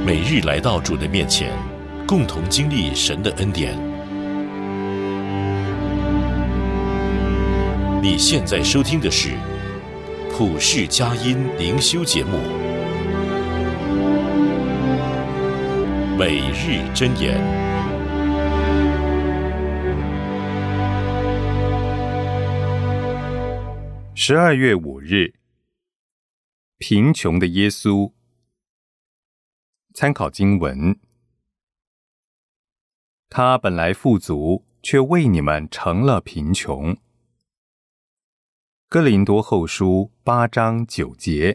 每日来到主的面前，共同经历神的恩典。你现在收听的是普世佳音灵修节目，每日箴言。 12月5日，贫穷的耶稣。参考经文：他本来富足，却为你们成了贫穷。哥林多后书8章9节。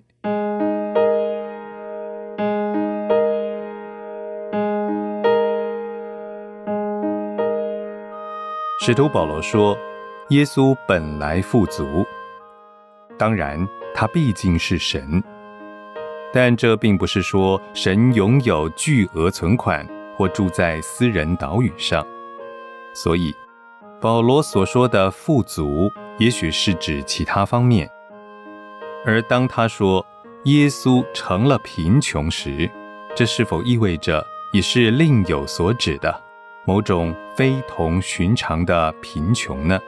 使徒保罗说，耶稣本来富足。当然，他毕竟是神，但这并不是说神拥有巨额存款或住在私人岛屿上。所以，保罗所说的富足，也许是指其他方面。而当他说耶稣成了贫穷时，这是否意味着也是另有所指的某种非同寻常的贫穷呢？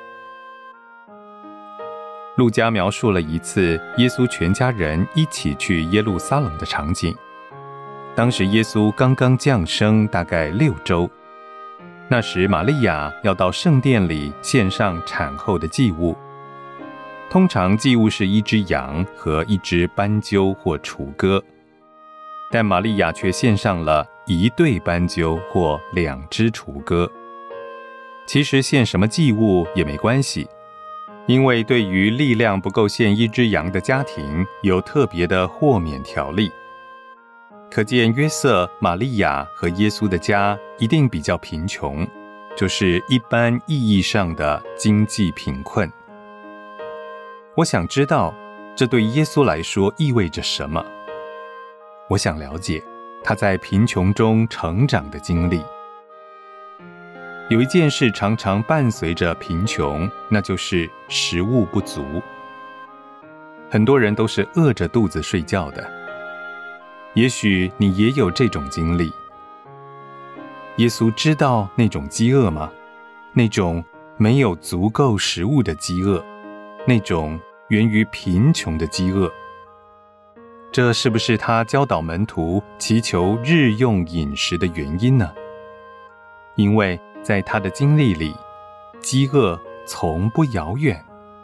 路加描述了一次耶稣全家人一起去耶路撒冷的场景。当时耶稣刚刚降生大概6周，那时玛利亚要到圣殿里献上产后的祭物。通常祭物是1只羊和1只斑鸠或雏鸽，但玛利亚却献上了1对斑鸠或2只雏鸽。其实献什么祭物也没关系，因为对于力量不够献1只羊的家庭，有特别的豁免条例。可见约瑟、玛利亚和耶稣的家一定比较贫穷，就是一般意义上的经济贫困。我想知道，这对耶稣来说意味着什么？我想了解他在贫穷中成长的经历。有一件事常常伴随着贫穷，那就是食物不足。很多人都是饿着肚子睡觉的。也许你也有这种经历。耶稣知道那种饥饿吗？那种没有足够食物的饥饿，那种源于贫穷的饥饿。这是不是他教导门徒祈求日用饮食的原因呢？因为在他的经历里，饥饿从不遥远。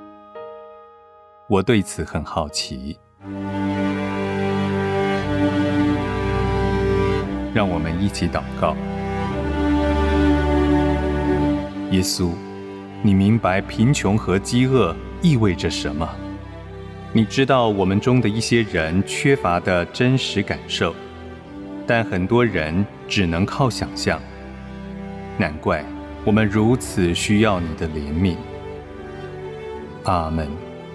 我对此很好奇。让我们一起祷告。耶稣，你明白贫穷和饥饿意味着什么？你知道我们中的一些人缺乏的真实感受，但很多人只能靠想象。难怪我们如此需要你的怜悯。阿们。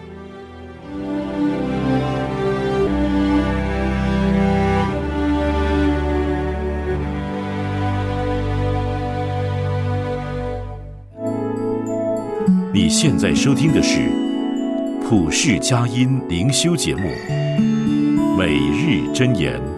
你现在收听的是普世佳音灵修节目，每日箴言。